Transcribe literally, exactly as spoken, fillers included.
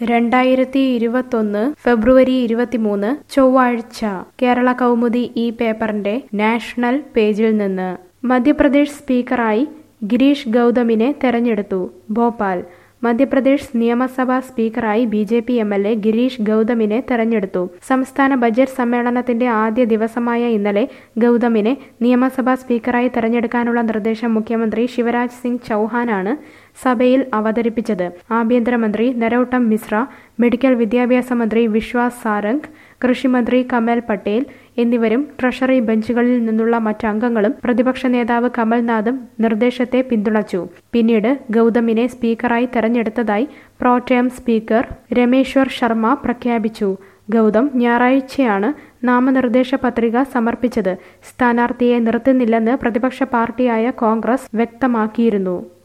രണ്ടായിരത്തി ഇരുപത്തൊന്ന് ഫെബ്രുവരി ഇരുപത്തിമൂന്ന് ചൊവ്വാഴ്ച കേരള കൗമുദി ഈ പേപ്പറിന്റെ നാഷണൽ പേജിൽ നിന്ന് മധ്യപ്രദേശ് സ്പീക്കറായി ഗിരീഷ് ഗൗതമിനെ തെരഞ്ഞെടുത്തു. ഭോപ്പാൽ മധ്യപ്രദേശ് നിയമസഭാ സ്പീക്കറായി B J P M L A Girish ഗൗതമിനെ തെരഞ്ഞെടുത്തു. സംസ്ഥാന ബജറ്റ് സമ്മേളനത്തിന്റെ ആദ്യ ദിവസമായ ഇന്നലെ ഗൗതമിനെ നിയമസഭാ സ്പീക്കറായി തെരഞ്ഞെടുക്കാനുള്ള നിർദ്ദേശം മുഖ്യമന്ത്രി ശിവരാജ് സിംഗ് ചൗഹാനാണ് സഭയിൽ അവതരിപ്പിച്ചത്. ആഭ്യന്തരമന്ത്രി നരോട്ടം മിശ്ര, മെഡിക്കൽ വിദ്യാഭ്യാസ മന്ത്രി വിശ്വാസ് സാരംഗ്, കൃഷിമന്ത്രി കമൽ പട്ടേൽ എന്നിവരും ട്രഷറി ബെഞ്ചുകളിൽ നിന്നുള്ള മറ്റംഗങ്ങളും പ്രതിപക്ഷ നേതാവ് കമൽനാഥും നിർദ്ദേശത്തെ പിന്തുണച്ചു. പിന്നീട് ഗൗതമിനെ സ്പീക്കറായി തെരഞ്ഞെടുത്തതായി പ്രോടേം സ്പീക്കർ രമേശ്വർ ശർമ്മ പ്രഖ്യാപിച്ചു. ഗൗതം ഞായറാഴ്ചയാണ് നാമനിർദ്ദേശ പത്രിക സമർപ്പിച്ചത്. സ്ഥാനാർത്ഥിയെ നിർത്തുന്നില്ലെന്ന് പ്രതിപക്ഷ പാർട്ടിയായ കോൺഗ്രസ് വ്യക്തമാക്കിയിരുന്നു.